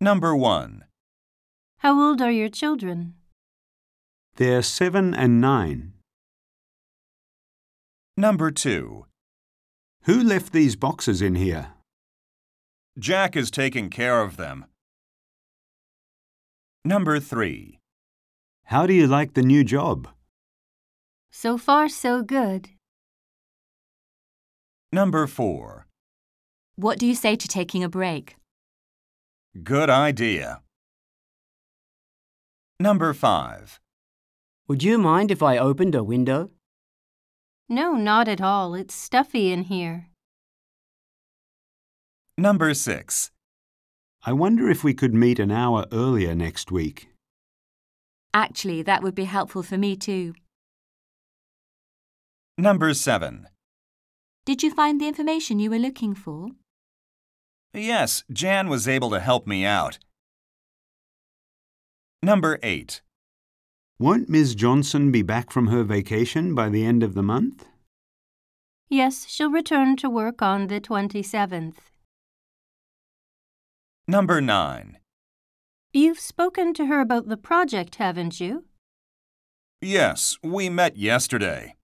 Number 1. How old are your children? They're 7 and 9. Number 2. Who left these boxes in here? Jack is taking care of them. Number 3. How do you like the new job? So far, so good. Number 4. What do you say to taking a break? Good idea. Number 5. Would you mind if I opened a window? No, not at all. It's stuffy in here. Number 6. I wonder if we could meet an hour earlier next week. Actually, that would be helpful for me too. Number 7. Did you find the information you were looking for? Yes, Jan was able to help me out. Number 8. Won't Ms. Johnson be back from her vacation by the end of the month? Yes, she'll return to work on the 27th. Number 9. You've spoken to her about the project, haven't you? Yes, we met yesterday.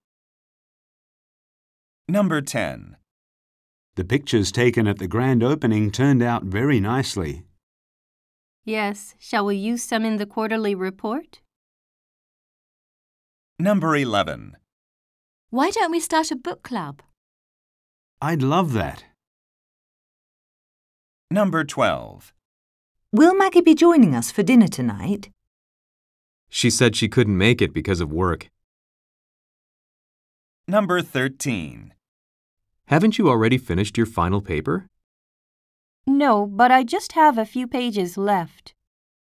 Number 10. The pictures taken at the grand opening turned out very nicely. Yes. Shall we use some in the quarterly report? Number 11. Why don't we start a book club? I'd love that. Number 12. Will Maggie be joining us for dinner tonight? She said she couldn't make it because of work. Number 13. Haven't you already finished your final paper? No, but I just have a few pages left.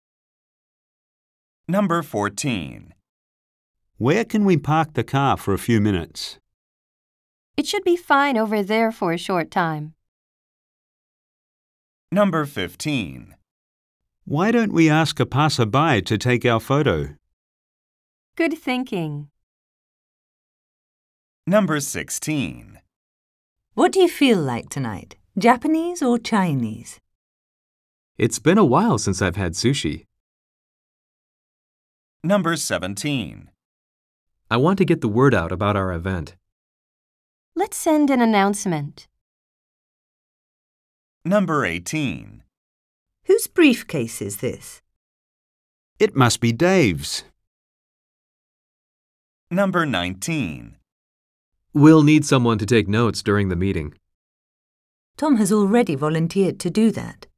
Number 14. Where can we park the car for a few minutes? It should be fine over there for a short time. Number 15. Why don't we ask a passerby to take our photo? Good thinking. Number 16. What do you feel like tonight? Japanese or Chinese? It's been a while since I've had sushi. Number 17. I want to get the word out about our event. Let's send an announcement. Number 18. Whose briefcase is this? It must be Dave's. Number 19. We'll need someone to take notes during the meeting. Tom has already volunteered to do that.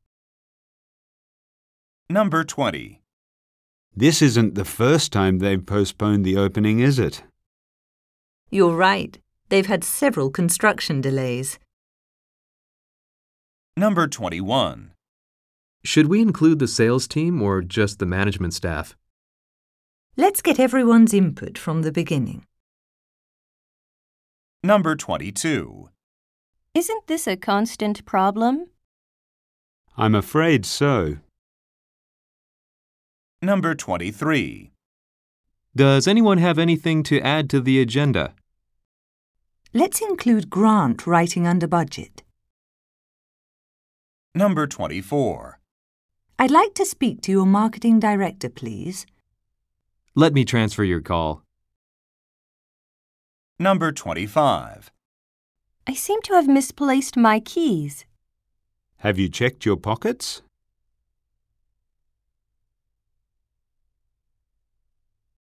Number 20. This isn't the first time they've postponed the opening, is it? You're right. They've had several construction delays. Number 21. Should we include the sales team or just the management staff? Let's get everyone's input from the beginning. Number 22. Isn't this a constant problem? I'm afraid so. Number 23. Does anyone have anything to add to the agenda? Let's include Grant writing under budget. Number 24. I'd like to speak to your marketing director, please. Let me transfer your call. Number 25. I seem to have misplaced my keys. Have you checked your pockets?